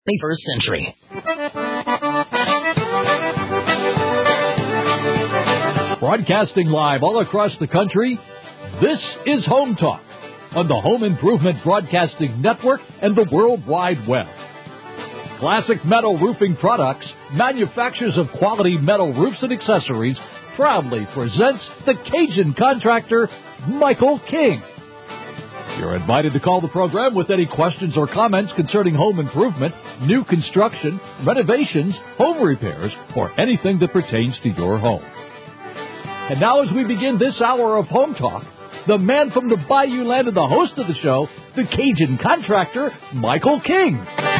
21st century. Broadcasting live all across the country, this is Home Talk on the Home Improvement Broadcasting Network and the World Wide Web. Classic Metal Roofing Products, manufacturers of quality metal roofs and accessories, proudly presents the Cajun contractor, Michael King. You're invited to call the program with any questions or comments concerning home improvement, new construction, renovations, home repairs, or anything that pertains to your home. And now as we begin this hour of Home Talk, the man from the Bayou Land and the host of the show, the Cajun contractor, Michael King.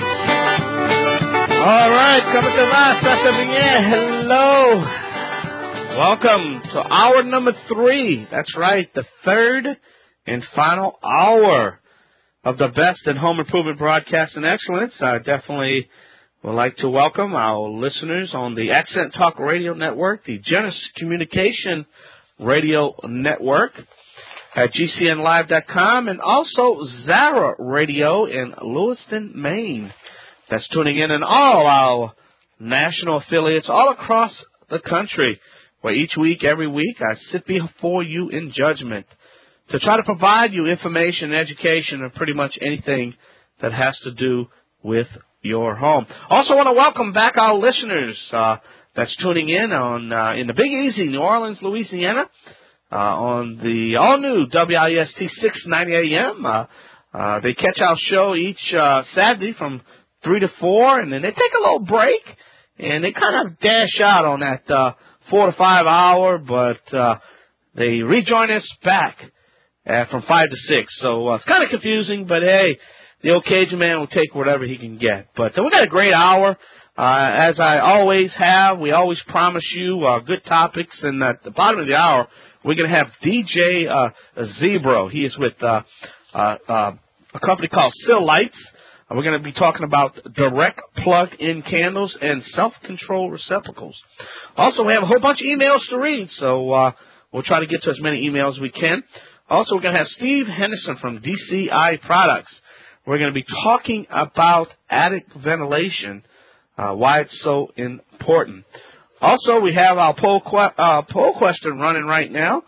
All right, coming to us, hello. Welcome to hour number 3. That's right, the third and final hour of the best in home improvement broadcasting excellence. I definitely would like to welcome our listeners on the Accent Talk Radio Network, the Genesis Communication Radio Network at GCNlive.com, and also Zara Radio in Lewiston, Maine. That's tuning in all our national affiliates all across the country, where each week, every week, I sit before you in judgment to try to provide you information and education on pretty much anything that has to do with your home. Also want to welcome back our listeners that's tuning in on in the Big Easy, New Orleans, Louisiana, on the all-new WIST 690 AM. They catch our show each Saturday from 3 to 4, and then they take a little break, and they kind of dash out on that 4 to 5 hour, but they rejoin us back from 5 to 6. So it's kind of confusing, but hey, the old Cajun man will take whatever he can get. But we got a great hour. As I always have, we always promise you good topics, and at the bottom of the hour, we're going to have DJ Zebro. He is with a company called Sill Lights. We're going to be talking about direct plug-in candles and self-control receptacles. Also, we have a whole bunch of emails to read, so we'll try to get to as many emails as we can. Also, we're going to have Steve Henderson from DCI Products. We're going to be talking about attic ventilation, why it's so important. Also, we have our poll question running right now.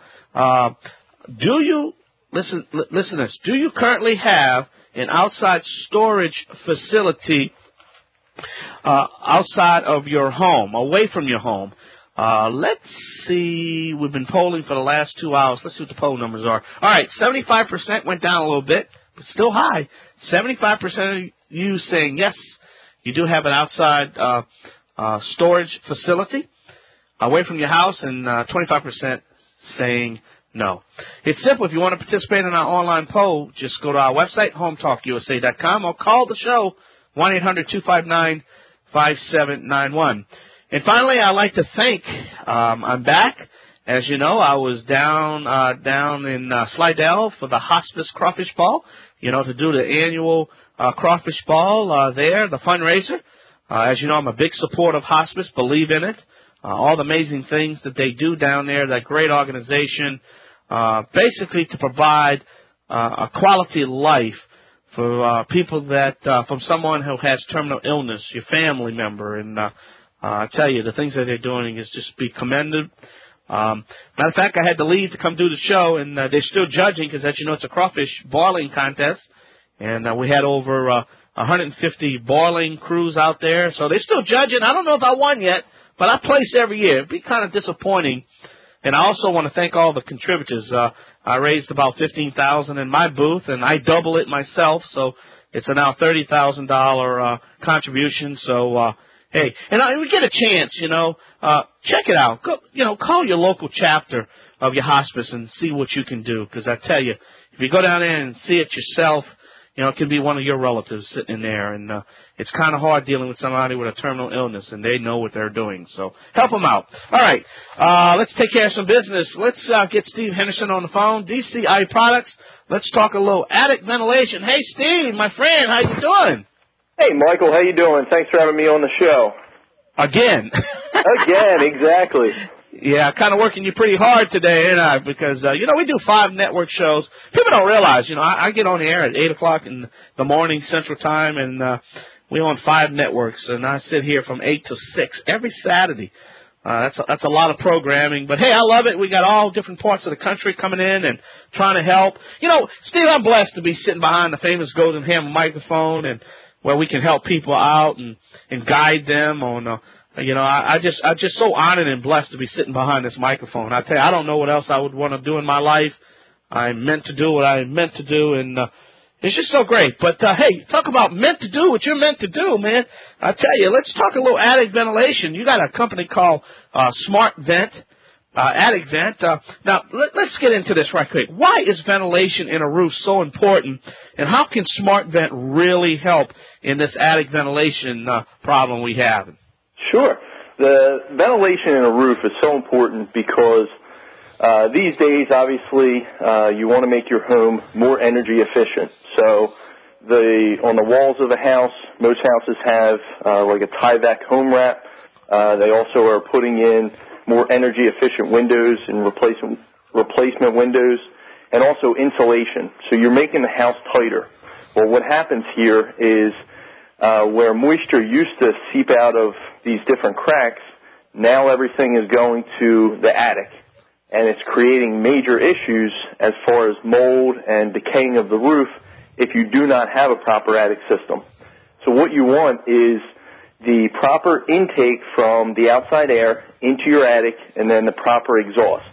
Listen to this, do you currently have an outside storage facility outside of your home, away from your home? Let's see. We've been polling for the last 2 hours. Let's see what the poll numbers are. All right, 75% went down a little bit, but still high. 75% of you saying yes, you do have an outside storage facility away from your house, and 25% saying no. It's simple. If you want to participate in our online poll, just go to our website, hometalkusa.com, or call the show, 1-800-259-5791. And finally, I'd like to thank, I'm back. As you know, I was down in Slidell for the Hospice Crawfish Ball, to do the annual Crawfish Ball there, the fundraiser. As you know, I'm a big supporter of Hospice, believe in it. All the amazing things that they do down there, that great organization, basically to provide a quality life for people that, from someone who has terminal illness, your family member, and I tell you, the things that they're doing is just be commended. Matter of fact, I had to leave to come do the show, and they're still judging because, as you know, it's a crawfish boiling contest, and we had over 150 boiling crews out there, so they're still judging. I don't know if I won yet, but I place every year. It'd be kind of disappointing. And I also want to thank all the contributors. I raised about $15,000 in my booth, and I double it myself, so it's a now $30,000 contribution. So, hey, and we get a chance, check it out. Go, call your local chapter of your hospice and see what you can do. Because I tell you, if you go down there and see it yourself, it can be one of your relatives sitting in there, and it's kind of hard dealing with somebody with a terminal illness, and they know what they're doing. So help them out. All right, let's take care of some business. Let's get Steve Henderson on the phone, DCI Products. Let's talk a little attic ventilation. Hey, Steve, my friend, how you doing? Hey, Michael, how you doing? Thanks for having me on the show. Again. Again, exactly. Yeah, kind of working you pretty hard today, ain't I? Because, we do 5 network shows. People don't realize, I get on the air at 8 o'clock in the morning Central Time, and We're on 5 networks, and I sit here from 8 to 6 every Saturday. That's a lot of programming, but hey, I love it. We got all different parts of the country coming in and trying to help. You know, Steve, I'm blessed to be sitting behind the famous Golden Hammer microphone, and where we can help people out and guide them on. I just so honored and blessed to be sitting behind this microphone. I tell you, I don't know what else I would want to do in my life. I'm meant to do what I'm meant to do, and it's just so great. But, hey, talk about meant to do what you're meant to do, man. I tell you, let's talk a little attic ventilation. You got a company called Smart Vent, Attic Vent. Now, let's get into this right quick. Why is ventilation in a roof so important, and how can Smart Vent really help in this attic ventilation problem we have? Sure. The ventilation in a roof is so important because these days, obviously, you want to make your home more energy efficient. So on the walls of the house, most houses have like a Tyvek home wrap. They also are putting in more energy efficient windows and replacement windows, and also insulation. So you're making the house tighter. Well, what happens here is where moisture used to seep out of these different cracks, now everything is going to the attic. And it's creating major issues as far as mold and decaying of the roof if you do not have a proper attic system. So what you want is the proper intake from the outside air into your attic and then the proper exhaust.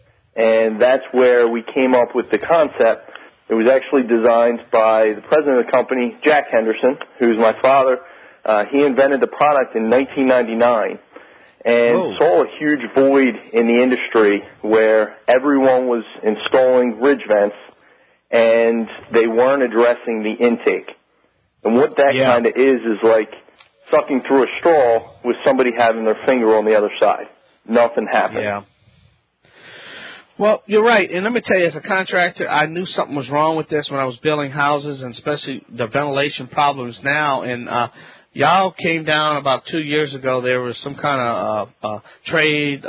And that's where we came up with the concept. It was actually designed by the president of the company, Jack Henderson, who's my father. He invented the product in 1999. And saw a huge void in the industry where everyone was installing ridge vents and they weren't addressing the intake. And what that kind of is like sucking through a straw with somebody having their finger on the other side. Nothing happened. Yeah. Well, you're right. And let me tell you, as a contractor, I knew something was wrong with this when I was building houses, and especially the ventilation problems now. And y'all came down about 2 years ago. There was some kind of trade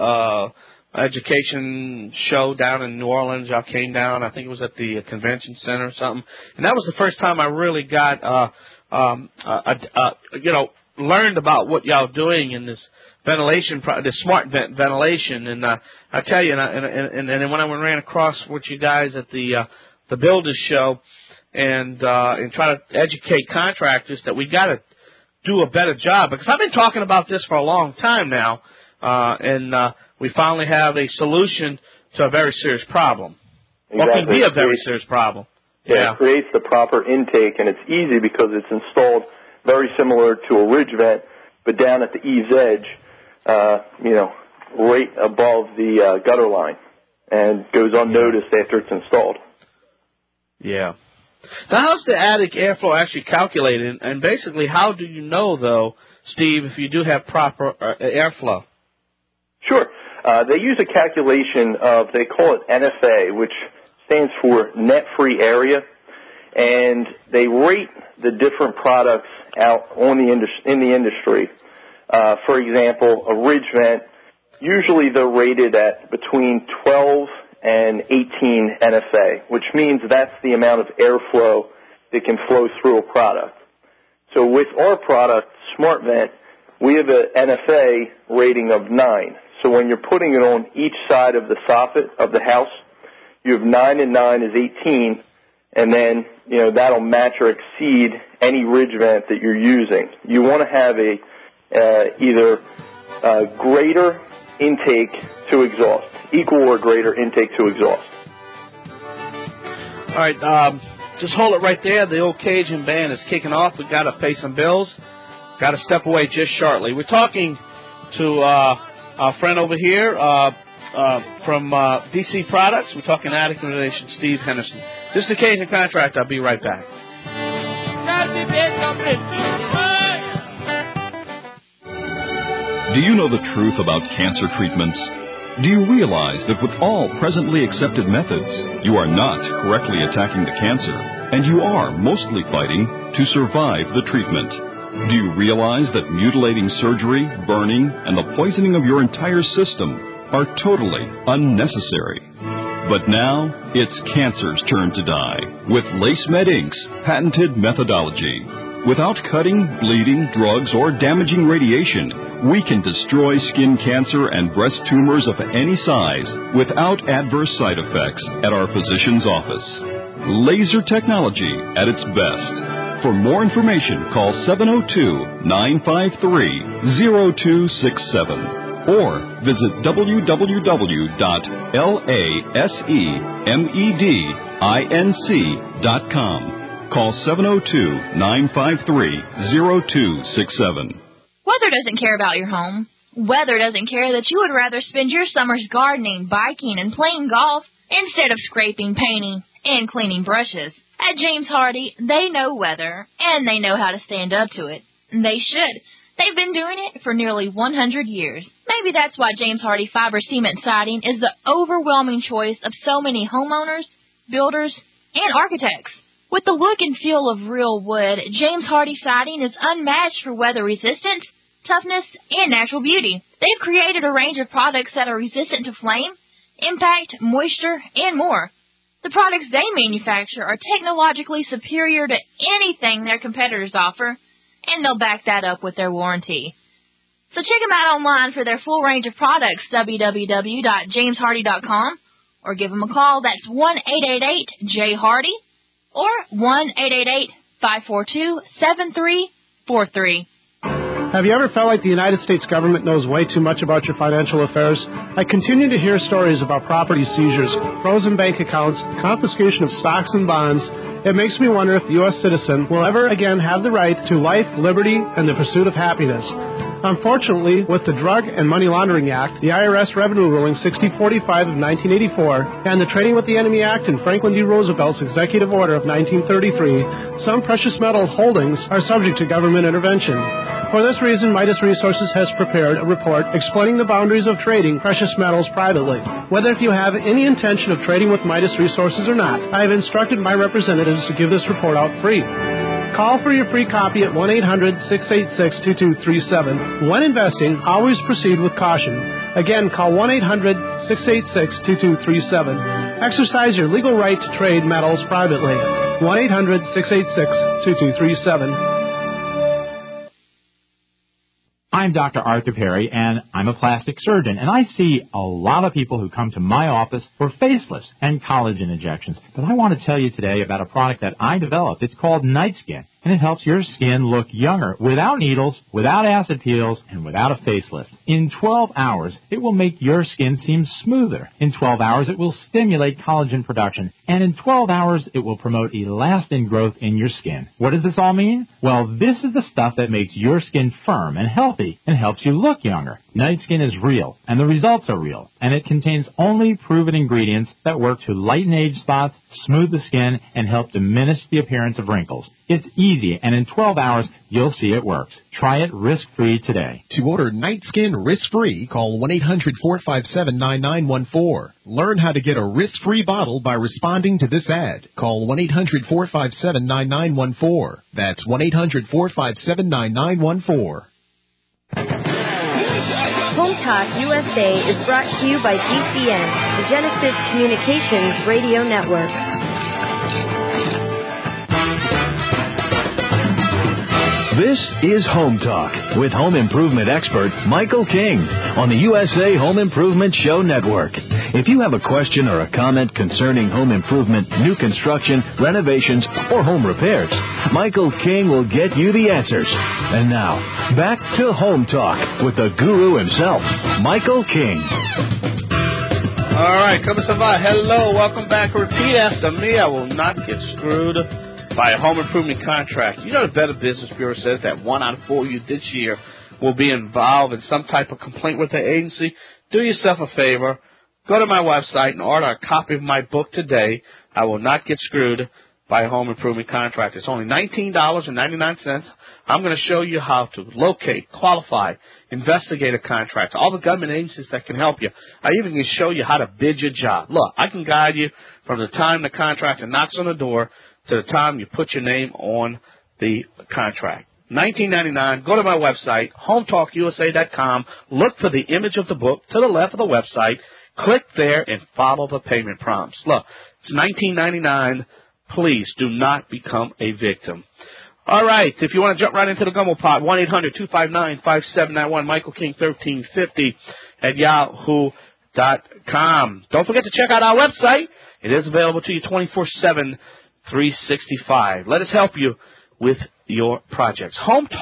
education show down in New Orleans. Y'all came down. I think it was at the convention center or something. And that was the first time I really got, learned about what y'all doing in this ventilation, the smart ventilation. And I tell you, and then when I ran across with you guys at the Builders Show and try to educate contractors that we got to do a better job, because I've been talking about this for a long time now, and we finally have a solution to a very serious problem. Exactly. What can be a very serious problem? Yeah, it creates the proper intake, and it's easy because it's installed very similar to a ridge vent, but down at the eaves edge, right above the gutter line, and goes unnoticed after it's installed. Yeah. Now, how's the attic airflow actually calculated? And basically, how do you know, though, Steve, if you do have proper airflow? Sure. They use a calculation of, they call it NFA, which stands for net free area, and they rate the different products out in the industry. For example, a ridge vent, usually they're rated at between 12 and 18 NFA, which means that's the amount of airflow that can flow through a product. So with our product, Smart Vent, we have an NFA rating of 9. So when you're putting it on each side of the soffit of the house, you have 9 and 9 is 18, and then, that'll match or exceed any ridge vent that you're using. You want to have either greater intake to exhaust, equal or greater intake to exhaust. All right, just hold it right there. The old Cajun band is kicking off. We've got to pay some bills. Got to step away just shortly. We're talking to our friend over here from DC Products. We're talking attic ventilation, Steve Henderson. This is the Cajun Contract. I'll be right back. Do you know the truth about cancer treatments? Do you realize that with all presently accepted methods, you are not correctly attacking the cancer, and you are mostly fighting to survive the treatment? Do you realize that mutilating surgery, burning, and the poisoning of your entire system are totally unnecessary? But now, it's cancer's turn to die with LaceMed Inc.'s patented methodology. Without cutting, bleeding, drugs, or damaging radiation, we can destroy skin cancer and breast tumors of any size without adverse side effects at our physician's office. Laser technology at its best. For more information, call 702-953-0267 or visit www.lasemedinc.com. Call 702-953-0267. Weather doesn't care about your home. Weather doesn't care that you would rather spend your summers gardening, biking, and playing golf instead of scraping, painting, and cleaning brushes. At James Hardie, they know weather, and they know how to stand up to it. They should. They've been doing it for nearly 100 years. Maybe that's why James Hardie Fiber Cement Siding is the overwhelming choice of so many homeowners, builders, and architects. With the look and feel of real wood, James Hardie Siding is unmatched for weather resistance, toughness, and natural beauty. They've created a range of products that are resistant to flame, impact, moisture, and more. The products they manufacture are technologically superior to anything their competitors offer, and they'll back that up with their warranty. So check them out online for their full range of products, www.jameshardie.com, or give them a call. That's 1-888-J-HARDIE. Or 1-888-542-7343. Have you ever felt like the United States government knows way too much about your financial affairs? I continue to hear stories about property seizures, frozen bank accounts, confiscation of stocks and bonds. It makes me wonder if the U.S. citizen will ever again have the right to life, liberty, and the pursuit of happiness. Unfortunately, with the Drug and Money Laundering Act, the IRS Revenue Ruling 6045 of 1984, and the Trading with the Enemy Act and Franklin D. Roosevelt's Executive Order of 1933, some precious metal holdings are subject to government intervention. For this reason, Midas Resources has prepared a report explaining the boundaries of trading precious metals privately. Whether if you have any intention of trading with Midas Resources or not, I have instructed my representatives to give this report out free. Call for your free copy at 1-800-686-2237. When investing, always proceed with caution. Again, call 1-800-686-2237. Exercise your legal right to trade metals privately. 1-800-686-2237. I'm Dr. Arthur Perry, and I'm a plastic surgeon, and I see a lot of people who come to my office for facelifts and collagen injections. But I want to tell you today about a product that I developed. It's called Night Skin, and it helps your skin look younger without needles, without acid peels, and without a facelift. In 12 hours, it will make your skin seem smoother. In 12 hours, it will stimulate collagen production. And in 12 hours, it will promote elastin growth in your skin. What does this all mean? Well, this is the stuff that makes your skin firm and healthy and helps you look younger. Night Skin is real, and the results are real. And it contains only proven ingredients that work to lighten age spots, smooth the skin, and help diminish the appearance of wrinkles. It's easy, and in 12 hours, you'll see it works. Try it risk-free today. To order Night Skin risk-free, call 1-800-457-9914. Learn how to get a risk-free bottle by responding to this ad. Call 1-800-457-9914. That's 1-800-457-9914. Home Talk USA is brought to you by GCN, the Genesis Communications Radio Network. This is Home Talk with home improvement expert Michael King on the USA Home Improvement Show Network. If you have a question or a comment concerning home improvement, new construction, renovations, or home repairs, Michael King will get you the answers. And now, back to Home Talk with the guru himself, Michael King. All right, come on. Hello, welcome back. Repeat after me. I will not get screwed by a home improvement contract. You know the Better Business Bureau says that 1 out of 4 of you this year will be involved in some type of complaint with the agency. Do yourself a favor. Go to my website and order a copy of my book today. I will not get screwed by a home improvement contract. It's only $19.99. I'm going to show you how to locate, qualify, investigate a contract, all the government agencies that can help you. I even can show you how to bid your job. Look, I can guide you from the time the contractor knocks on the door to the time you put your name on the contract. $19.99. Go to my website, HomeTalkUSA.com. Look for the image of the book to the left of the website. Click there and follow the payment prompts. Look, it's $19.99. Please do not become a victim. All right. If you want to jump right into the Gumbo Pod, 1-800-259-5791, Michael King 1350 at yahoo.com. Don't forget to check out our website. It is available to you 24/7, 365. Let us help you with your projects.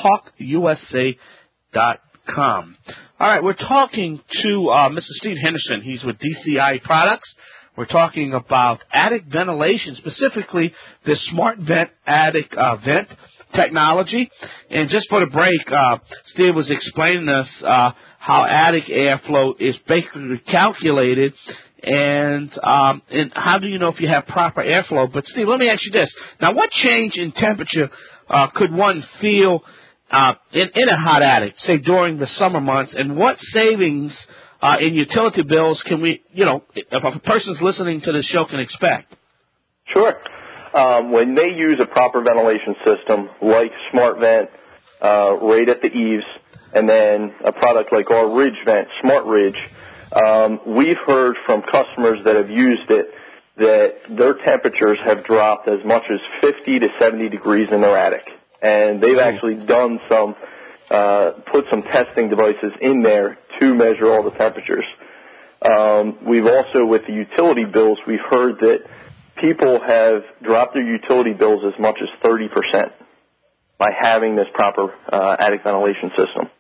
HometalkUSA.com. All right, we're talking to Mr. Steve Henderson. He's with DCI Products. We're talking about attic ventilation, specifically the Smart Vent attic vent technology. And just for the break, Steve was explaining to us how attic airflow is basically calculated, and how do you know if you have proper airflow? But Steve, let me ask you this: now, what change in temperature could one feel in a hot attic, say during the summer months, and what savings in utility bills can we, if a person's listening to this show, can expect? Sure. When they use a proper ventilation system like Smart Vent right at the eaves, and then a product like our Ridge Vent, Smart Ridge, we've heard from customers that have used it that their temperatures have dropped as much as 50 to 70 degrees in their attic. And they've actually done put some testing devices in there to measure all the temperatures. We've also, with the utility bills, we've heard that people have dropped their utility bills as much as 30% by having this proper attic ventilation system.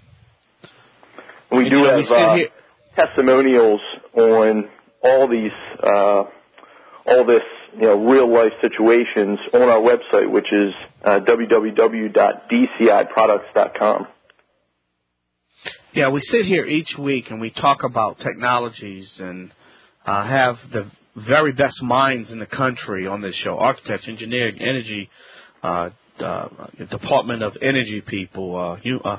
We do have testimonials on all this, real life situations on our website, which is www.dciproducts.com. Yeah, we sit here each week and we talk about technologies and have the very best minds in the country on this show: architects, engineering, energy, Department of Energy people,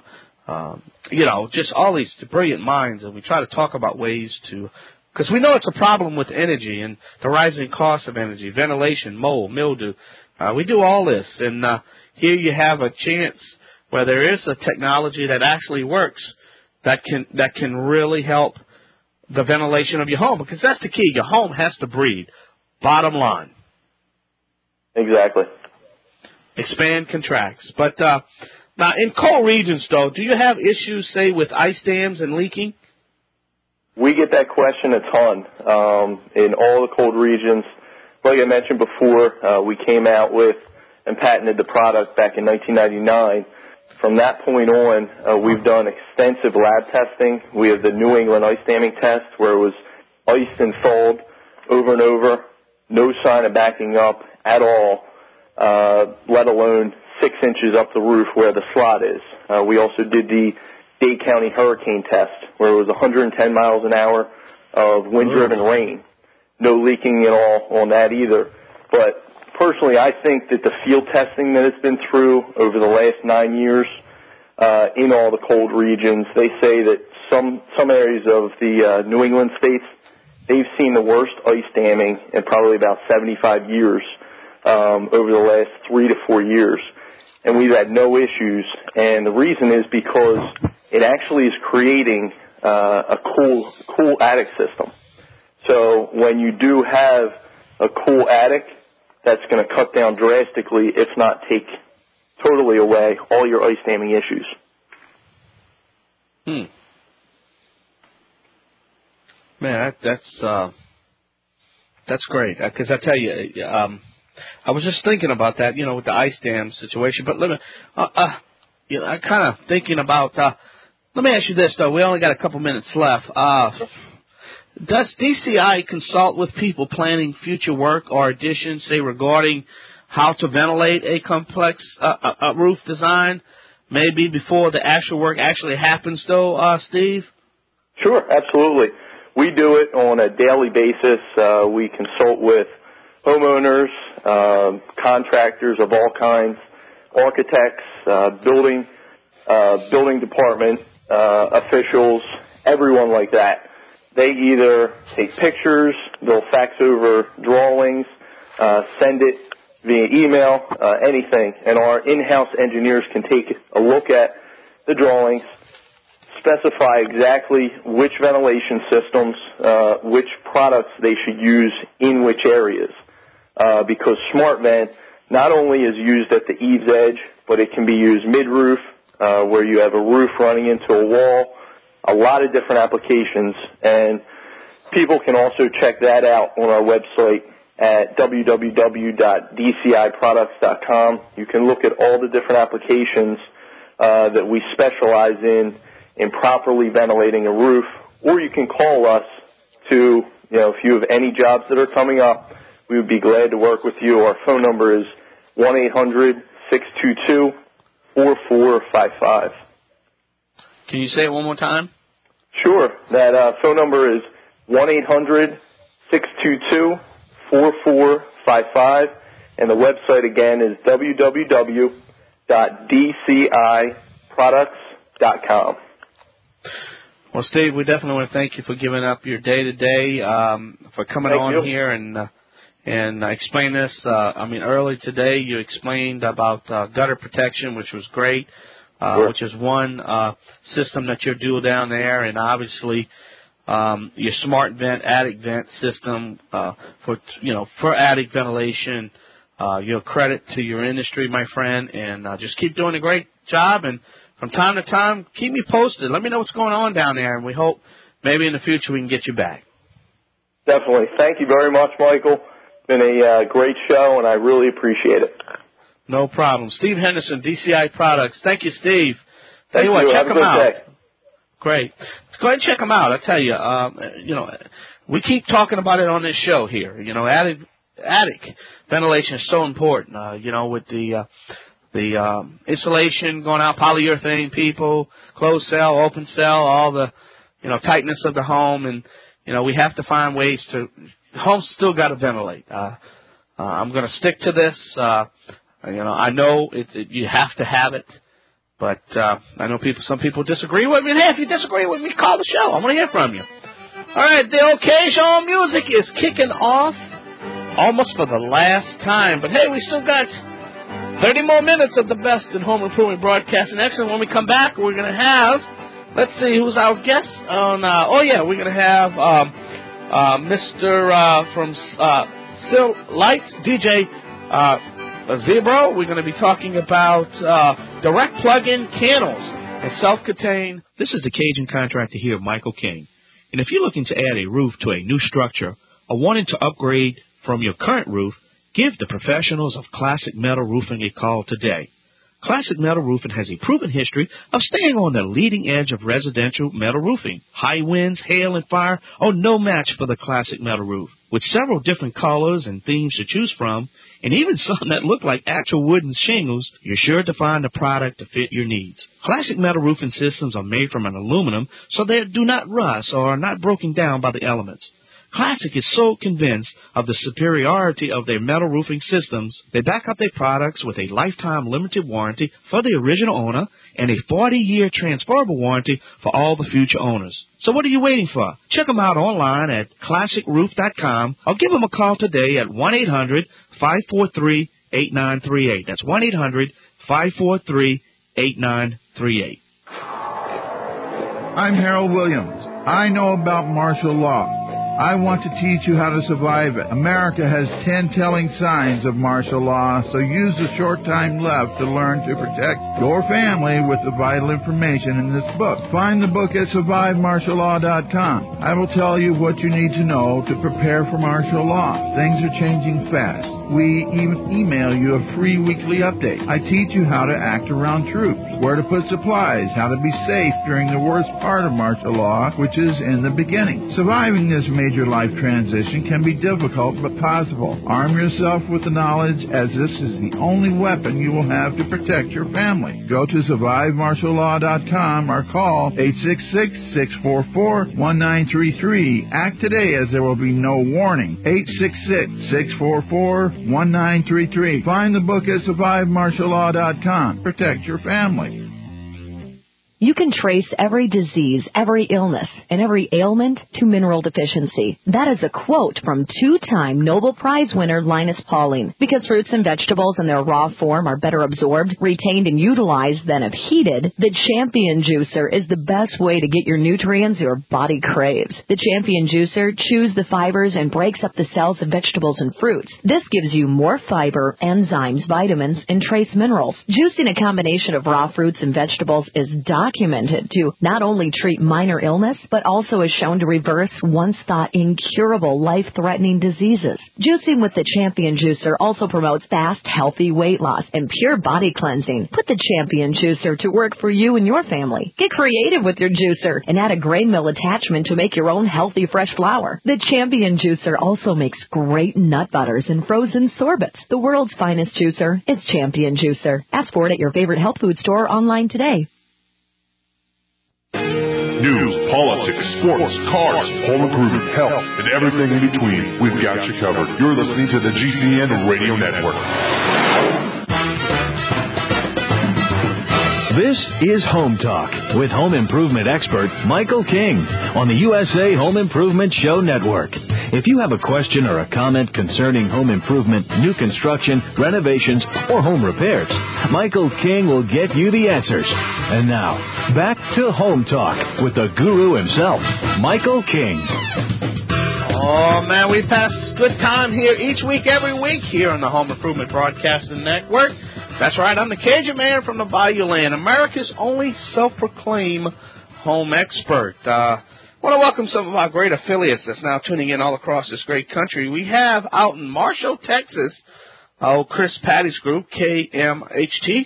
just all these brilliant minds, and we try to talk about ways to, because we know it's a problem with energy and the rising cost of energy, ventilation, mold, mildew. We do all this, and here you have a chance where there is a technology that actually works that can really help the ventilation of your home, because that's the key. Your home has to breathe. Bottom line. Exactly. Expand, contracts. But now, in cold regions, though, do you have issues, say, with ice dams and leaking? We get that question a ton in all the cold regions. Like I mentioned before, we came out with and patented the product back in 1999. From that point on, we've done extensive lab testing. We have the New England ice damming test, where it was iced and thawed over and over, no sign of backing up at all, let alone 6 inches up the roof where the slot is. We also did the Dade County hurricane test, where it was 110 miles an hour of wind-driven rain. No leaking at all on that either. But personally, I think that the field testing that it's been through over the last 9 years in all the cold regions, they say that some areas of the New England states, they've seen the worst ice damming in probably about 75 years over the last 3 to 4 years. And we've had no issues. And the reason is because it actually is creating a cool attic system. So when you do have a cool attic, that's going to cut down drastically, if not take totally away, all your ice damming issues. Man, that's great. Because I tell you, I was just thinking about that, with the ice dam situation. But I'm kind of thinking about. Let me ask you this, though. We only got a couple minutes left. Does DCI consult with people planning future work or additions, say, regarding how to ventilate a complex roof design, maybe before the actual work actually happens, though, Steve? Sure, absolutely. We do it on a daily basis. We consult with homeowners, contractors of all kinds, architects, building department officials, everyone like that. They either take pictures, they'll fax over drawings, send it via email, anything. And our in-house engineers can take a look at the drawings, specify exactly which ventilation systems, which products they should use in which areas. Because Smart Vent not only is used at the eaves edge, but it can be used mid-roof, where you have a roof running into a wall, a lot of different applications. And people can also check that out on our website at www.dciproducts.com. You can look at all the different applications that we specialize in properly ventilating a roof, or you can call us to, if you have any jobs that are coming up, we would be glad to work with you. Our phone number is 1-800-622-4455. Can you say it one more time? Sure. That phone number is 1-800-622-4455, and the website again is www.dciproducts.com. Well, Steve, we definitely want to thank you for giving up your day today, for coming on here and explain this. Early today you explained about gutter protection, which was great, which is one system that you're doing down there, and obviously your smart vent, attic vent system for attic ventilation. Your credit to your industry, my friend, and just keep doing a great job. And from time to time, keep me posted. Let me know what's going on down there, and we hope maybe in the future we can get you back. Definitely. Thank you very much, Michael. It's been a great show, and I really appreciate it. No problem. Steve Henderson, DCI Products. Thank you, Steve. Thank you. Check Have them out. Day. Great. Go ahead and check them out. I tell you, we keep talking about it on this show here. Attic ventilation is so important. With the insulation going out, polyurethane, people, closed cell, open cell, all the tightness of the home, and we have to find ways to. Home's still got to ventilate. I'm going to stick to this. I know you have to have it, but I know some people disagree with me. And hey, if you disagree with me, call the show. I want to hear from you. All right, the occasional music is kicking off almost for the last time, but hey, we still got 30 more minutes of the best in home improvement broadcasting. Excellent. When we come back, we're going to have, let's see, who's our guest on, we're going to have Mr. from Still Lights, DJ Zebro. We're going to be talking about direct plug-in candles and self-contained. This is the Cajun Contractor here, Michael King. And if you're looking to add a roof to a new structure or wanting to upgrade from your current roof, give the professionals of Classic Metal Roofing a call today. Classic Metal Roofing has a proven history of staying on the leading edge of residential metal roofing. High winds, hail, and fire are no match for the Classic Metal Roof. With several different colors and themes to choose from, and even some that look like actual wooden shingles, you're sure to find a product to fit your needs. Classic Metal Roofing systems are made from an aluminum, so they do not rust or are not broken down by the elements. Classic is so convinced of the superiority of their metal roofing systems, they back up their products with a lifetime limited warranty for the original owner and a 40-year transferable warranty for all the future owners. So what are you waiting for? Check them out online at classicroof.com or give them a call today at 1-800-543-8938. That's 1-800-543-8938. I'm Harold Williams. I know about martial law. I want to teach you how to survive it. America has 10 telling signs of martial law, so use the short time left to learn to protect your family with the vital information in this book. Find the book at survivemartiallaw.com. I will tell you what you need to know to prepare for martial law. Things are changing fast. We even email you a free weekly update. I teach you how to act around troops, where to put supplies, how to be safe during the worst part of martial law, which is in the beginning. Surviving this major life transition can be difficult but possible. Arm yourself with the knowledge, as this is the only weapon you will have to protect your family. Go to survivemartiallaw.com or call 866-644-1933. Act today, as there will be no warning. 866-644-1933. Find the book at survivemartiallaw.com. Protect your family. You can trace every disease, every illness, and every ailment to mineral deficiency. That is a quote from two-time Nobel Prize winner Linus Pauling. Because fruits and vegetables in their raw form are better absorbed, retained, and utilized than if heated, the Champion Juicer is the best way to get your nutrients your body craves. The Champion Juicer chews the fibers and breaks up the cells of vegetables and fruits. This gives you more fiber, enzymes, vitamins, and trace minerals. Juicing a combination of raw fruits and vegetables is documented to not only treat minor illness, but also is shown to reverse once thought incurable life-threatening diseases. Juicing with the Champion Juicer also promotes fast, healthy weight loss and pure body cleansing. Put the Champion Juicer to work for you and your family. Get creative with your juicer and add a grain mill attachment to make your own healthy, fresh flour. The Champion Juicer also makes great nut butters and frozen sorbets. The world's finest juicer is Champion Juicer. Ask for it at your favorite health food store or online today. News, politics, sports, cars, home improvement, health, and everything in between. We've got you covered. You're listening to the GCN Radio Network. This is Home Talk with home improvement expert Michael King on the USA Home Improvement Show Network. If you have a question or a comment concerning home improvement, new construction, renovations, or home repairs, Michael King will get you the answers. And now, back to Home Talk with the guru himself, Michael King. Oh, man, we pass good time here each week, every week here on the Home Improvement Broadcasting Network. That's right, I'm the Cajun man from the Bayou Land, America's only self-proclaimed home expert. I want to welcome some of our great affiliates that's now tuning in all across this great country. We have out in Marshall, Texas, Chris Patty's group, KMHT,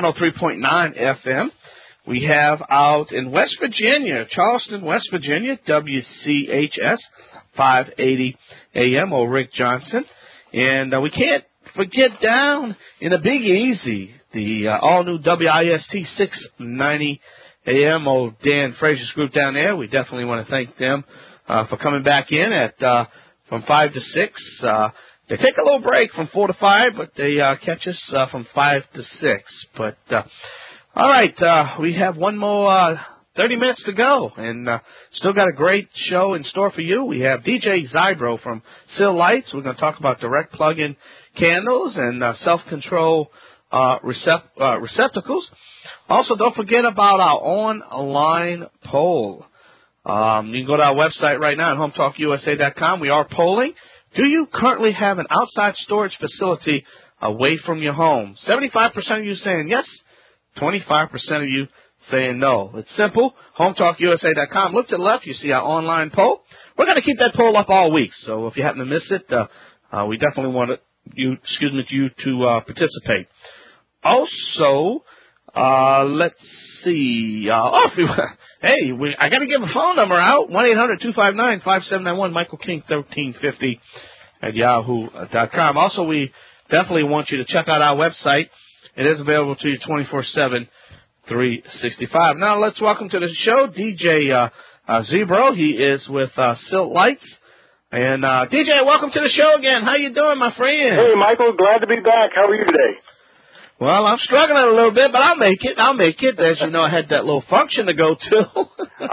103.9 FM. We have out in West Virginia, Charleston, West Virginia, WCHS, 580 AM, old Rick Johnson. And we can't forget down in the Big Easy, the all-new WIST 690 AM, old Dan Frazier's group down there. We definitely want to thank them for coming back in at from 5 to 6. They take a little break from 4 to 5, but they catch us from 5 to 6. But all right, we have one more 30 minutes to go, and still got a great show in store for you. We have DJ Zybro from Sill Lights. We're going to talk about direct plug-in candles and self-control receptacles. Also, don't forget about our online poll. You can go to our website right now at HometalkUSA.com. We are polling. Do you currently have an outside storage facility away from your home? 75% of you saying yes, 25% of you saying no. It's simple. HometalkUSA.com. Look to the left. You see our online poll. We're going to keep that poll up all week. So if you happen to miss it, we definitely want you to participate. Also, let's see. I got to give a phone number out. 1-800-259-5791. Michael King 1350 at yahoo.com. Also, we definitely want you to check out our website. It is available to you 24/7. 365. Now let's welcome to the show DJ Zebro. He is with Sill Lights. And DJ, welcome to the show again. How you doing, my friend? Hey, Michael. Glad to be back. How are you today? Well, I'm struggling a little bit, but I'll make it. As you know, I had that little function to go to.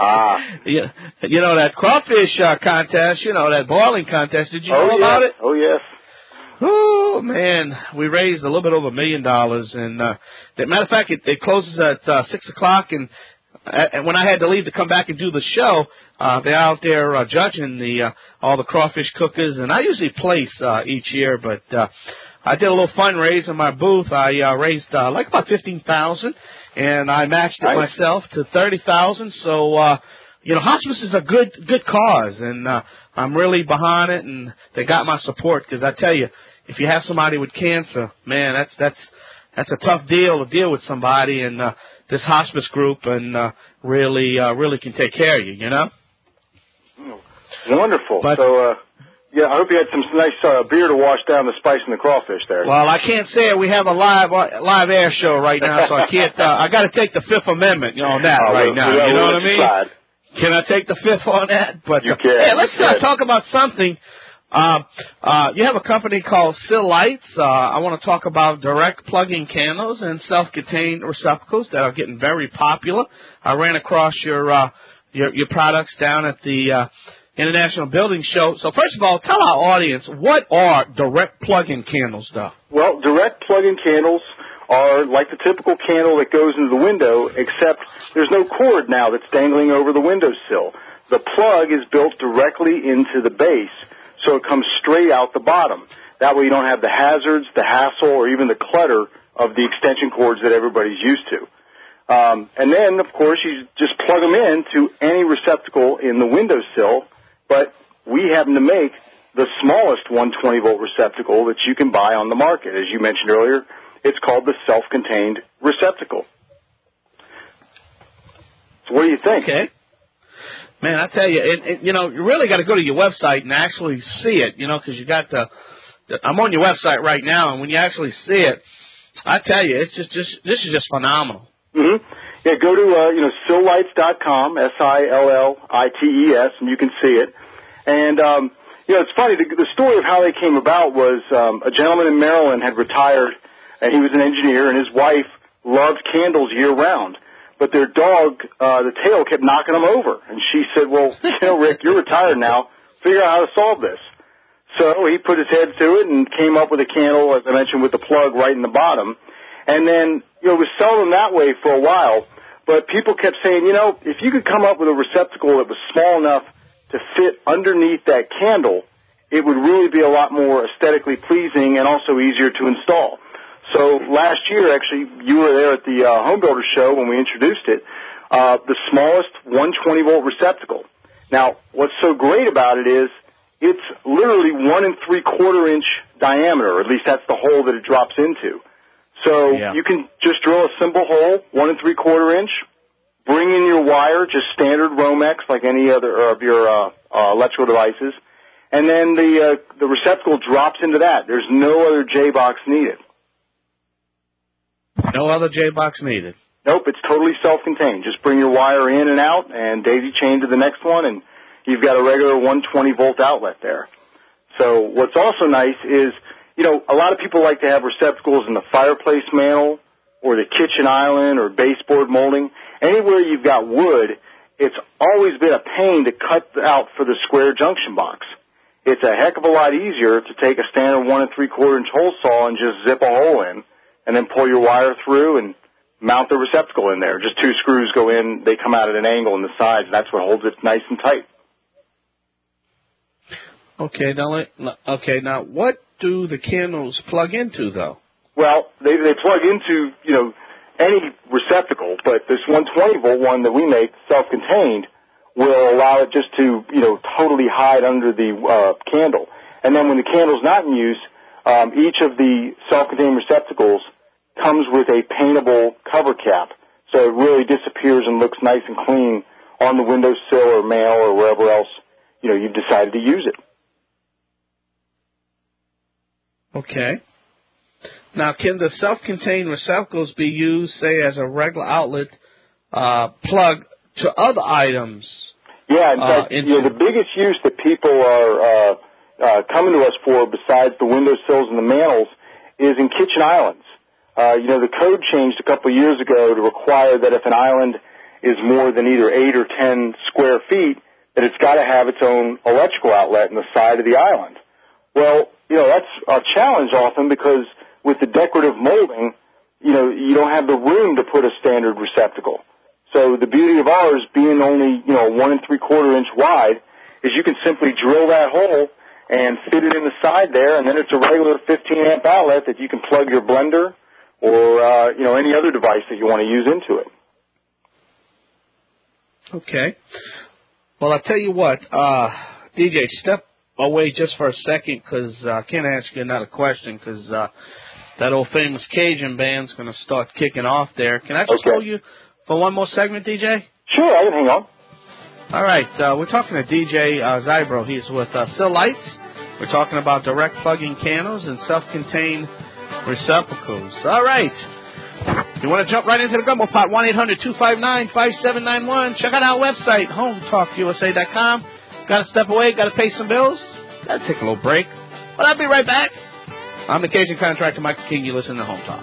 You know, that crawfish contest, that boiling contest. Did you know about it? Oh, yes. Oh, man, we raised a little bit over $1 million. And matter of fact, it closes at 6 o'clock. And when I had to leave to come back and do the show, they're out there judging all the crawfish cookers. And I usually place each year, but I did a little fundraiser in my booth. I raised like about $15,000, and I matched it myself to $30,000. So hospice is a good cause, and I'm really behind it, and they got my support, because I tell you, if you have somebody with cancer, man, that's a tough deal to deal with somebody, and this hospice group and really can take care of you, Wonderful. But, I hope you had some nice beer to wash down the spice in the crawfish there. Well, I can't say it. We have a live air show right now, so I can't. I got to take the Fifth Amendment on that right now. You know what I mean? Can I take the fifth on that? But you can. Hey, let's talk about something. You have a company called Sill Lights. I want to talk about direct plug-in candles and self-contained receptacles that are getting very popular. I ran across your products down at the International Building Show. So first of all, tell our audience, what are direct plug-in candles, though? Well, direct plug-in candles are like the typical candle that goes into the window, except there's no cord now that's dangling over the windowsill. The plug is built directly into the base, so it comes straight out the bottom. That way you don't have the hazards, the hassle, or even the clutter of the extension cords that everybody's used to. And then, of course, you just plug them into any receptacle in the windowsill, but we happen to make the smallest 120-volt receptacle that you can buy on the market. As you mentioned earlier, it's called the self-contained receptacle. So what do you think? Okay. Man, I tell you, you really got to go to your website and actually see it, because you got I'm on your website right now, and when you actually see it, I tell you, it's this is just phenomenal. Mm-hmm. Yeah, go to, SillLights.com, SILLITES, and you can see it. And, it's funny, the story of how they came about was a gentleman in Maryland had retired, and he was an engineer, and his wife loved candles year-round. But their dog, the tail, kept knocking him over. And she said, well, Rick, you're retired now. Figure out how to solve this. So he put his head to it and came up with a candle, as I mentioned, with the plug right in the bottom. And then, it was selling them that way for a while. But people kept saying, if you could come up with a receptacle that was small enough to fit underneath that candle, it would really be a lot more aesthetically pleasing and also easier to install. So last year, actually, you were there at the Home Builder Show when we introduced it, the smallest 120-volt receptacle. Now, what's so great about it is it's literally 1 3/4 inch diameter, or at least that's the hole that it drops into. So you can just drill a simple hole, 1 3/4 inch, bring in your wire, just standard Romex like any other of your electrical devices, and then the receptacle drops into that. There's no other J-box needed. No other J-box needed. Nope, it's totally self-contained. Just bring your wire in and out and daisy chain to the next one, and you've got a regular 120-volt outlet there. So what's also nice is, a lot of people like to have receptacles in the fireplace mantle or the kitchen island or baseboard molding. Anywhere you've got wood, it's always been a pain to cut out for the square junction box. It's a heck of a lot easier to take a standard 1 3/4 inch hole saw and just zip a hole in, and then pull your wire through and mount the receptacle in there. Just 2 screws go in, they come out at an angle in the sides, and that's what holds it nice and tight. Okay, now what do the candles plug into, though? Well, they plug into, any receptacle, but this 120-volt one that we make, self-contained, will allow it just to, totally hide under the candle. And then when the candle's not in use, each of the self-contained receptacles comes with a paintable cover cap, so it really disappears and looks nice and clean on the windowsill or mantle or wherever else, you've decided to use it. Okay. Now, can the self-contained receptacles be used, say, as a regular outlet plug to other items? Yeah, in fact, the biggest use that people are coming to us for, besides the windowsills and the mantles, is in kitchen islands. The code changed a couple of years ago to require that if an island is more than either 8 or 10 square feet, that it's got to have its own electrical outlet in the side of the island. Well, that's a challenge often because with the decorative molding, you don't have the room to put a standard receptacle. So the beauty of ours being only, 1 3/4 inch wide is you can simply drill that hole and fit it in the side there, and then it's a regular 15-amp outlet that you can plug your blender or, any other device that you want to use into it. Okay. Well, I'll tell you what, DJ, step away just for a second because I can't ask you another question because that old famous Cajun band's going to start kicking off there. Can I just hold you for one more segment, DJ? Sure, I can hang on. All right, we're talking to DJ Zybro. He's with Sill Lights. We're talking about direct plug-in candles and self-contained receptacles. All right. If you want to jump right into the gumbo pot, 1-800-259-5791. Check out our website, HomeTalkUSA.com. Got to step away, got to pay some bills. Let's take a little break. But I'll be right back. I'm the Cajun contractor, Michael King. You listen to Home Talk.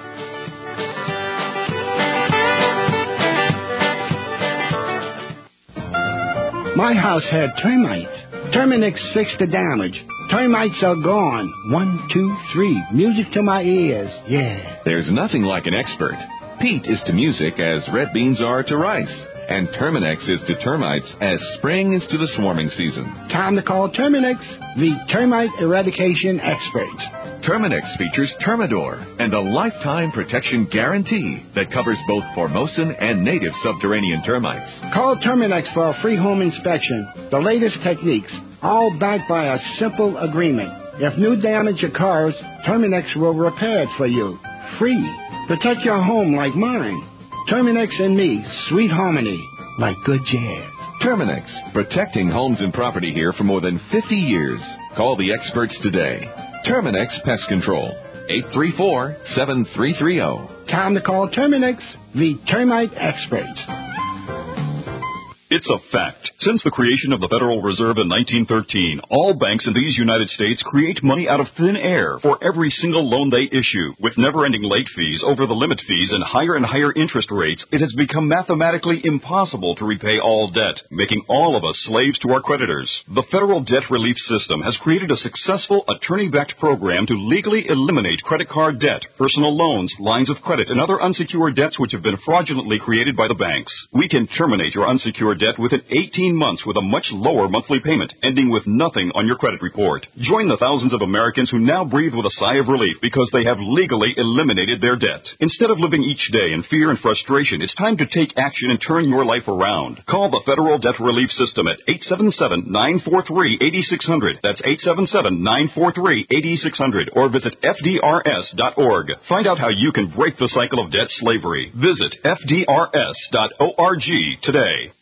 My house had termites. Terminix fixed the damage. Termites are gone. 1, 2, 3. Music to my ears. Yeah. There's nothing like an expert. Peat is to music as red beans are to rice. And Terminix is to termites as spring is to the swarming season. Time to call Terminix, the termite eradication experts. Terminix features Termidor and a lifetime protection guarantee that covers both Formosan and native subterranean termites. Call Terminix for a free home inspection. The latest techniques, all backed by a simple agreement. If new damage occurs, Terminix will repair it for you. Free. Protect your home like mine. Terminix and me, sweet harmony, like good jazz. Terminix, protecting homes and property here for more than 50 years. Call the experts today. Terminix Pest Control, 834-7330. Time to call Terminix, the termite experts. It's a fact. Since the creation of the Federal Reserve in 1913, all banks in these United States create money out of thin air for every single loan they issue. With never-ending late fees, over-the-limit fees, and higher interest rates, it has become mathematically impossible to repay all debt, making all of us slaves to our creditors. The Federal Debt Relief System has created a successful attorney-backed program to legally eliminate credit card debt, personal loans, lines of credit, and other unsecured debts which have been fraudulently created by the banks. We can terminate your unsecured debt within 18 months with a much lower monthly payment, ending with nothing on your credit report. Join the thousands of Americans who now breathe with a sigh of relief because they have legally eliminated their debt. Instead of living each day in fear and frustration, it's time to take action and turn your life around. Call the Federal Debt Relief System at 877-943-8600. That's 877-943-8600. Or visit FDRS.org. Find out how you can break the cycle of debt slavery. Visit FDRS.org today.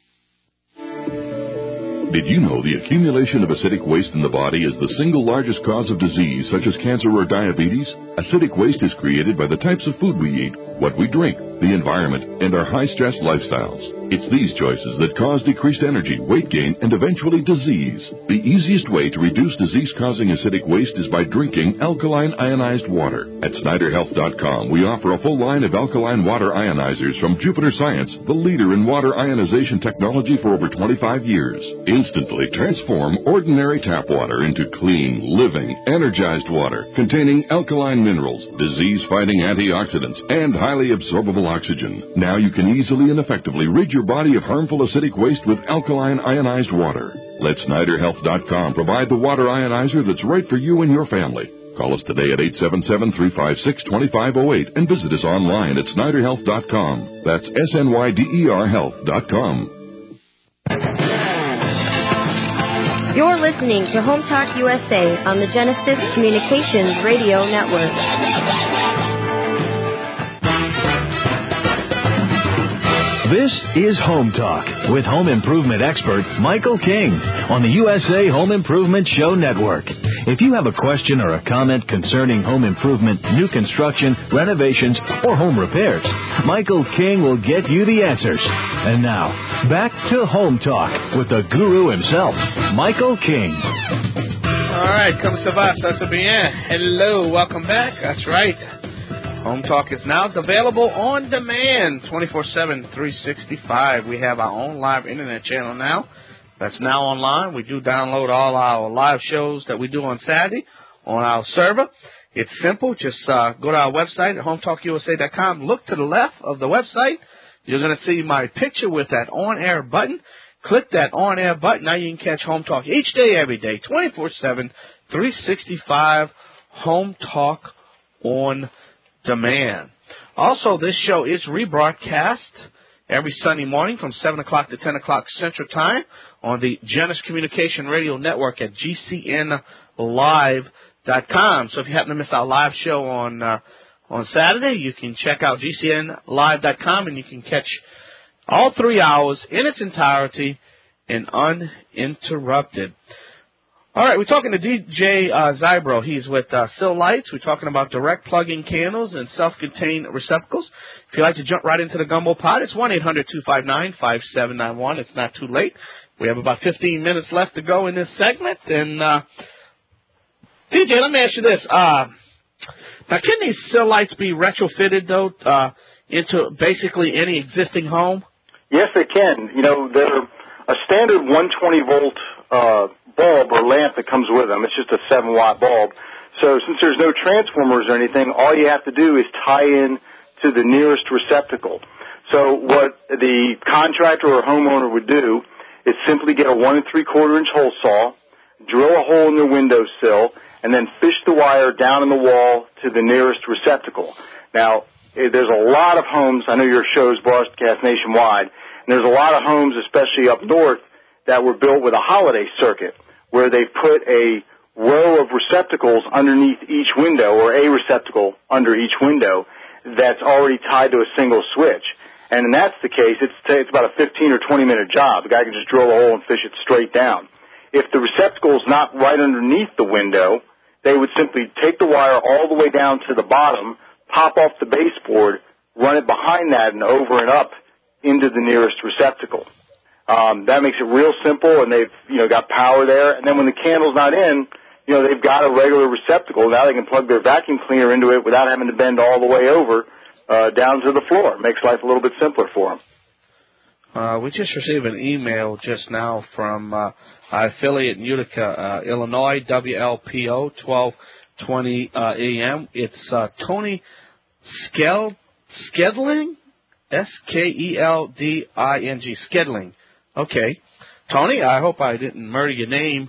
Did you know the accumulation of acidic waste in the body is the single largest cause of disease, such as cancer or diabetes? Acidic waste is created by the types of food we eat, what we drink, the environment, and our high-stress lifestyles. It's these choices that cause decreased energy, weight gain, and eventually disease. The easiest way to reduce disease-causing acidic waste is by drinking alkaline ionized water. At SnyderHealth.com, we offer a full line of alkaline water ionizers from Jupiter Science, the leader in water ionization technology for over 25 years. Instantly transform ordinary tap water into clean, living, energized water containing alkaline minerals, disease-fighting antioxidants, and highly absorbable oxygen. Now you can easily and effectively rid your body of harmful acidic waste with alkaline ionized water. Let SnyderHealth.com provide the water ionizer that's right for you and your family. Call us today at 877-356-2508 and visit us online at SnyderHealth.com. That's SNYDER Health.com. You're listening to Home Talk USA on the Genesis Communications Radio Network. This is Home Talk with home improvement expert Michael King on the USA Home Improvement Show Network. If you have a question or a comment concerning home improvement, new construction, renovations, or home repairs, Michael King will get you the answers. And now, back to Home Talk with the guru himself, Michael King. All right, como se va? Ça bien? Hello, welcome back. That's right. Home Talk is now available on demand, 24/7, 365. We have our own live internet channel now. That's now online. We do download all our live shows that we do on Saturday on our server. It's simple. Just go to our website at HomeTalkUSA.com. Look to the left of the website. You're going to see my picture with that on-air button. Click that on-air button. Now you can catch Home Talk each day, every day, 24/7, 365. Home Talk on demand. Also, this show is rebroadcast every Sunday morning from 7 o'clock to 10 o'clock Central Time on the Genesis Communication Radio Network at GCNlive.com. So if you happen to miss our live show on Saturday, you can check out GCNlive.com and you can catch all 3 hours in its entirety and uninterrupted. All right, we're talking to DJ Zybro. He's with Sill Lights. We're talking about direct plug-in candles and self-contained receptacles. If you'd like to jump right into the gumbo pot, it's 1-800-259-5791. It's not too late. We have about 15 minutes left to go in this segment. And DJ, let me ask you this. Now, can these Sill lights be retrofitted, though, into basically any existing home? Yes, they can. You know, they're a standard 120-volt bulb or lamp that comes with them. It's just a 7-watt bulb. So since there's no transformers or anything, all you have to do is tie in to the nearest receptacle. So what the contractor or homeowner would do is simply get a 1 3/4 inch hole saw, drill a hole in the windowsill, and then fish the wire down in the wall to the nearest receptacle. Now, there's a lot of homes, I know your show is broadcast nationwide, and there's a lot of homes, especially up north, that were built with a holiday circuit, where they put a row of receptacles underneath each window, or a receptacle under each window, that's already tied to a single switch. And when that's the case, it's about a 15 or 20-minute job. The guy can just drill a hole and fish it straight down. If the receptacle is not right underneath the window, they would simply take the wire all the way down to the bottom, pop off the baseboard, run it behind that and over and up into the nearest receptacle. That makes it real simple, and they've got power there. And then when the candle's not in, they've got a regular receptacle. Now they can plug their vacuum cleaner into it without having to bend all the way over down to the floor. It makes life a little bit simpler for them. We just received an email just now from our affiliate in Utica, Illinois, WLPO 1220 AM. It's Tony Skedling, Skelding, Skedling. Okay. Tony, I hope I didn't murder your name.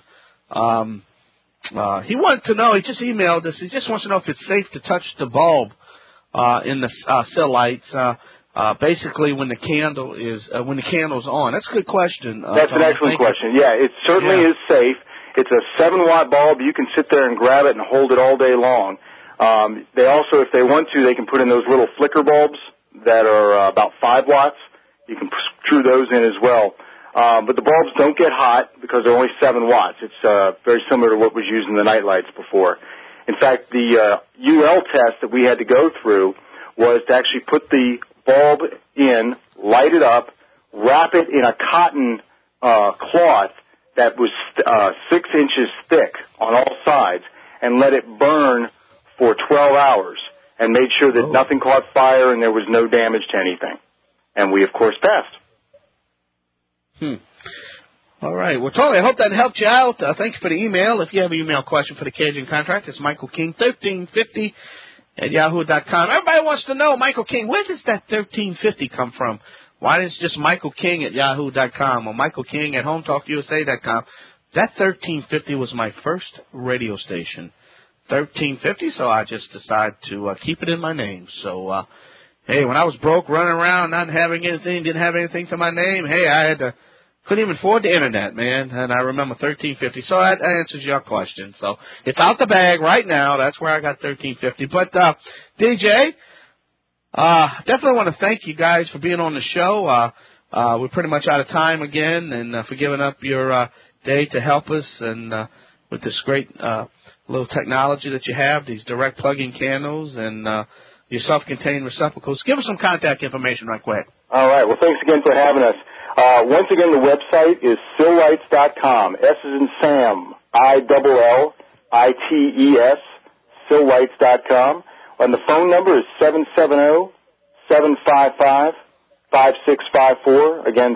He wanted to know, he just emailed us, he just wants to know if it's safe to touch the bulb in the Sill lights, basically when the candle's on. That's a good question. That's an excellent question. Yeah, it certainly is safe. It's a 7-watt bulb. You can sit there and grab it and hold it all day long. They also, if they want to, they can put in those little flicker bulbs that are about 5 watts. You can screw those in as well. But the bulbs don't get hot because they're only 7 watts. It's very similar to what was used in the night lights before. In fact, the UL test that we had to go through was to actually put the bulb in, light it up, wrap it in a cotton cloth that was 6 inches thick on all sides, and let it burn for 12 hours, and made sure that nothing caught fire and there was no damage to anything. And we, of course, passed. All right. Well, Tony, I hope that helped you out. Thank you for the email. If you have an email question for the Cajun Contract, it's Michael King, 1350 at yahoo.com. Everybody wants to know, Michael King, where does that 1350 come from? Why didn't it's just Michael King at yahoo.com or Michael King at hometalkusa.com? That 1350 was my first radio station. 1350, so I just decided to keep it in my name. So, hey, when I was broke, running around, not having anything, didn't have anything to my name, hey, couldn't even afford the internet, man, and I remember 1350. So that answers your question. So it's out the bag right now. That's where I got 1350. But, DJ, definitely want to thank you guys for being on the show. We're pretty much out of time again, and for giving up your day to help us and with this great little technology that you have, these direct plug-in candles and your self-contained receptacles. Give us some contact information right quick. All right. Well, thanks again for having us. Once again, the website is SillLights.com. S as in Sam, ILLITES, SillLights.com. And the phone number is 770-755-5654. Again,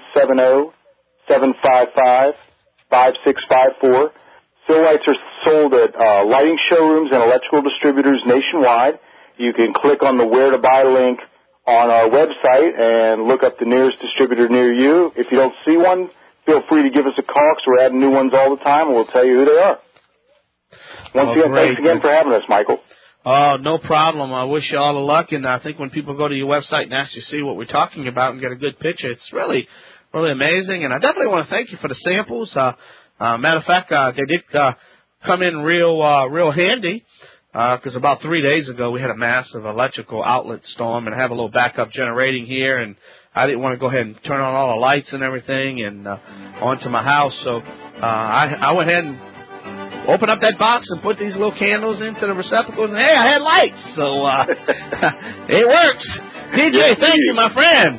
770-755-5654. Sill lights are sold at lighting showrooms and electrical distributors nationwide. You can click on the Where to Buy link on our website and look up the nearest distributor near you. If you don't see one, feel free to give us a call because we're adding new ones all the time, and we'll tell you who they are. Once again, great. Thanks again for having us, Michael. Oh, no problem. I wish you all the luck, and I think when people go to your website and actually see what we're talking about and get a good picture, it's really, really amazing. And I definitely want to thank you for the samples. Matter of fact, they did come in real handy. Because about 3 days ago we had a massive electrical outlet storm, and I have a little backup generating here, and I didn't want to go ahead and turn on all the lights and everything and onto my house, so I went ahead and opened up that box and put these little candles into the receptacles, and hey, I had lights, so it works. DJ, thank you, my friend.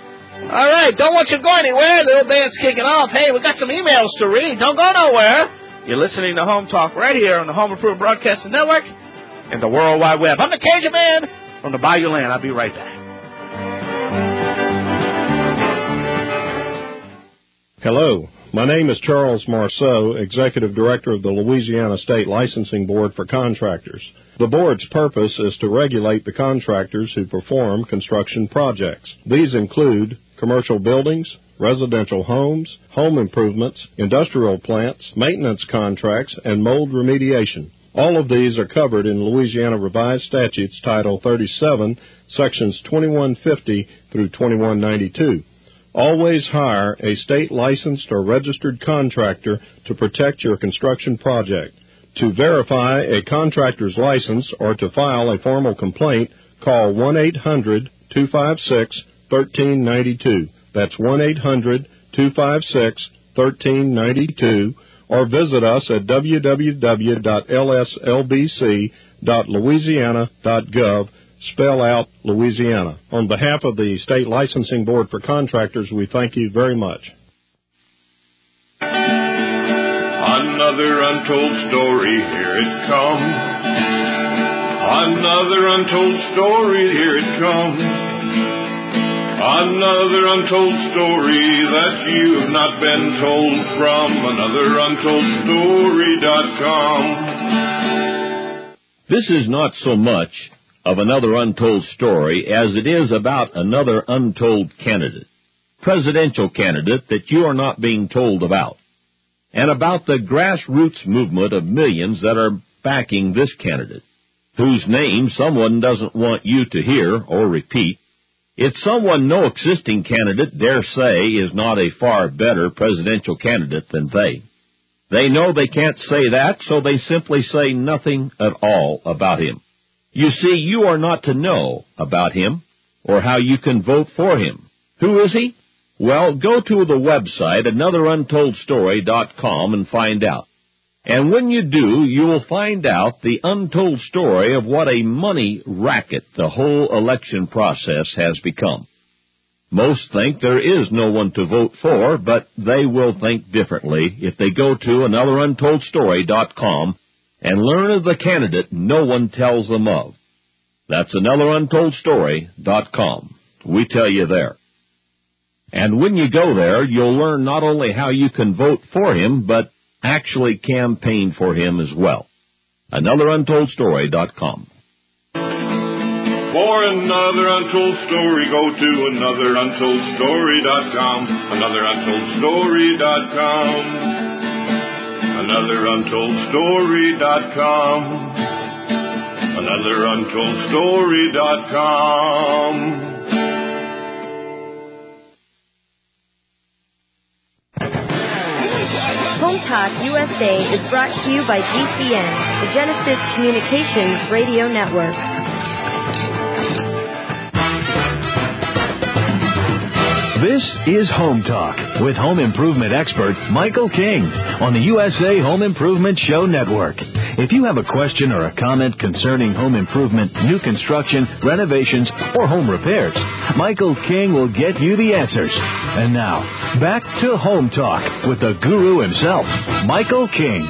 All right, don't want you to go anywhere. The old band's kicking off. Hey, we got some emails to read. Don't go nowhere. You're listening to Home Talk right here on the Home Improvement Broadcasting Network and the World Wide Web. I'm the Cajun Man from the Bayou Land. I'll be right back. Hello, my name is Charles Marceau, Executive Director of the Louisiana State Licensing Board for Contractors. The board's purpose is to regulate the contractors who perform construction projects. These include commercial buildings, residential homes, home improvements, industrial plants, maintenance contracts, and mold remediation. All of these are covered in Louisiana Revised Statutes Title 37, Sections 2150 through 2192. Always hire a state-licensed or registered contractor to protect your construction project. To verify a contractor's license or to file a formal complaint, call 1-800-256-1392. That's 1-800-256-1392, or visit us at www.lslbc.louisiana.gov. Spell out Louisiana. On behalf of the State Licensing Board for Contractors, we thank you very much. Another untold story, here it comes. Another untold story, here it comes. Another untold story that you have not been told from AnotherUntoldStory.com. This is not so much of another untold story as it is about another untold candidate, presidential candidate that you are not being told about, and about the grassroots movement of millions that are backing this candidate, whose name someone doesn't want you to hear or repeat. It's someone no existing candidate dare say is not a far better presidential candidate than they. They know they can't say that, so they simply say nothing at all about him. You see, you are not to know about him or how you can vote for him. Who is he? Well, go to the website, AnotherUntoldStory.com, and find out. And when you do, you will find out the untold story of what a money racket the whole election process has become. Most think there is no one to vote for, but they will think differently if they go to AnotherUntoldStory.com and learn of the candidate no one tells them of. That's AnotherUntoldStory.com. We tell you there. And when you go there, you'll learn not only how you can vote for him, but actually campaign for him as well. AnotherUntoldStory.com. For another untold story, go to AnotherUntoldStory.com. AnotherUntoldStory.com. AnotherUntoldStory.com. AnotherUntoldStory.com. Home Talk USA is brought to you by GCN, the Genesis Communications Radio Network. This is Home Talk with home improvement expert Michael King on the USA Home Improvement Show Network. If you have a question or a comment concerning home improvement, new construction, renovations, or home repairs, Michael King will get you the answers. And now, back to Home Talk with the guru himself, Michael King.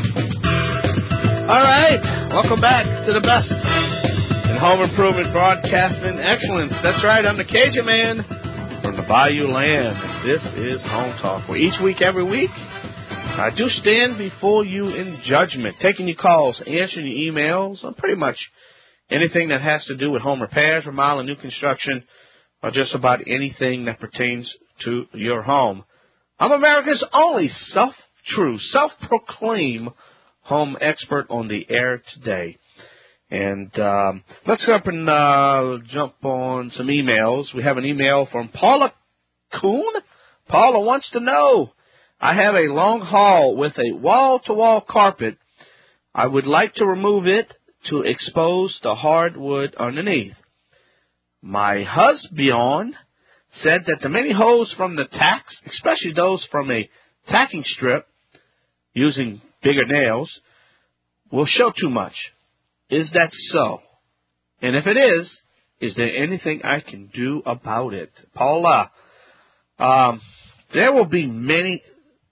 All right, welcome back to the best in home improvement broadcasting excellence. That's right, I'm the Cajun Man from the Bayou Land. This is Home Talk, where each week, every week, I do stand before you in judgment, taking your calls, answering your emails, on pretty much anything that has to do with home repairs, remodeling, new construction, or just about anything that pertains to your home. I'm America's only self-proclaimed home expert on the air today. And let's go up and jump on some emails. We have an email from Paula Kuhn. Paula wants to know, I have a long hall with a wall-to-wall carpet. I would like to remove it to expose the hardwood underneath. My husband said that the many holes from the tacks, especially those from a tacking strip using bigger nails, will show too much. Is that so? And if it is there anything I can do about it? Paula, there will be many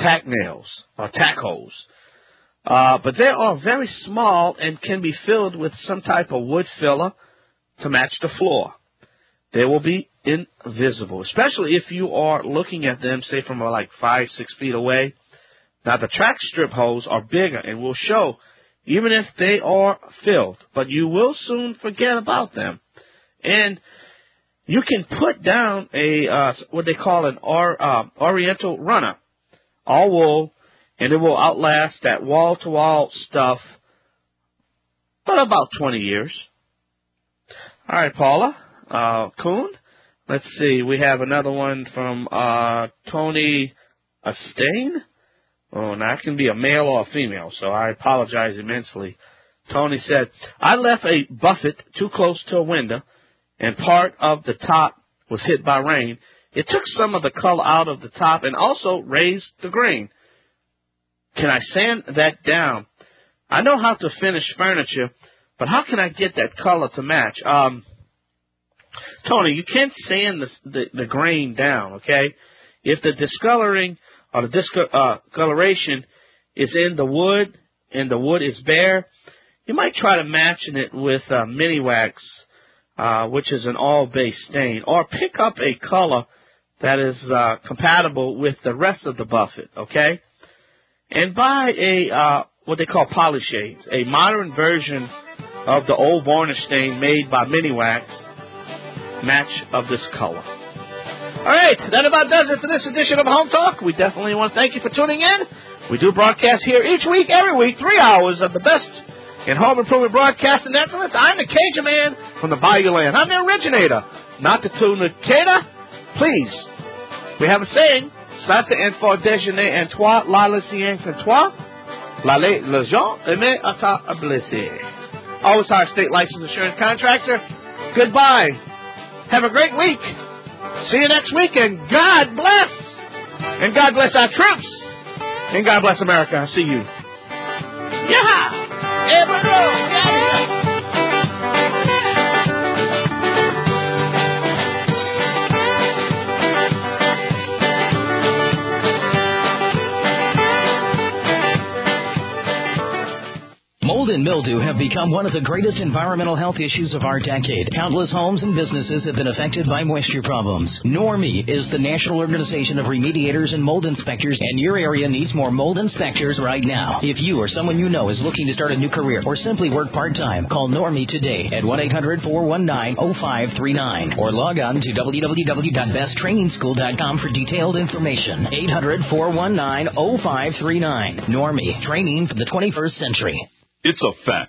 tack nails or tack holes. But they are very small and can be filled with some type of wood filler to match the floor. They will be invisible, especially if you are looking at them, say, from like 5-6 feet away. Now, the track strip holes are bigger and will show even if they are filled, but you will soon forget about them. And you can put down a what they call an Oriental runner, all wool, and it will outlast that wall-to-wall stuff for about 20 years. All right, Paula Kuhn. Let's see. We have another one from Tony Astain. Oh, now it can be a male or a female, so I apologize immensely. Tony said, I left a buffet too close to a window, and part of the top was hit by rain. It took some of the color out of the top and also raised the grain. Can I sand that down? I know how to finish furniture, but how can I get that color to match? Tony, you can't sand the grain down, okay? If the discoloring or the discoloration is in the wood and the wood is bare, you might try to matching it with mini wax, which is an all-base stain, or pick up a color that is compatible with the rest of the buffet, okay? And buy a what they call polyshades, a modern version of the old varnish stain made by mini wax, match of this color. All right, that about does it for this edition of Home Talk. We definitely want to thank you for tuning in. We do broadcast here each week, every week, 3 hours of the best in home improvement broadcasting excellence. I'm the Cajun man from the Bayou Land. I'm the originator, not the Tunicata. Please, we have a saying, ça c'est un fort déjeuner en toi, la le sien que toi, la le gens aimé à ta blessé. Always hire state licensed insurance contractor. Goodbye. Have a great week. See you next week, and God bless. And God bless our troops. And God bless America. I'll see you. Yeah! Mold and mildew have become one of the greatest environmental health issues of our decade. Countless homes and businesses have been affected by moisture problems. NORMI is the National Organization of Remediators and Mold Inspectors, and your area needs more mold inspectors right now. If you or someone you know is looking to start a new career or simply work part-time, call NORMI today at 1-800-419-0539 or log on to www.besttrainingschool.com for detailed information. 800-419-0539. NORMI, training for the 21st century. It's a fact.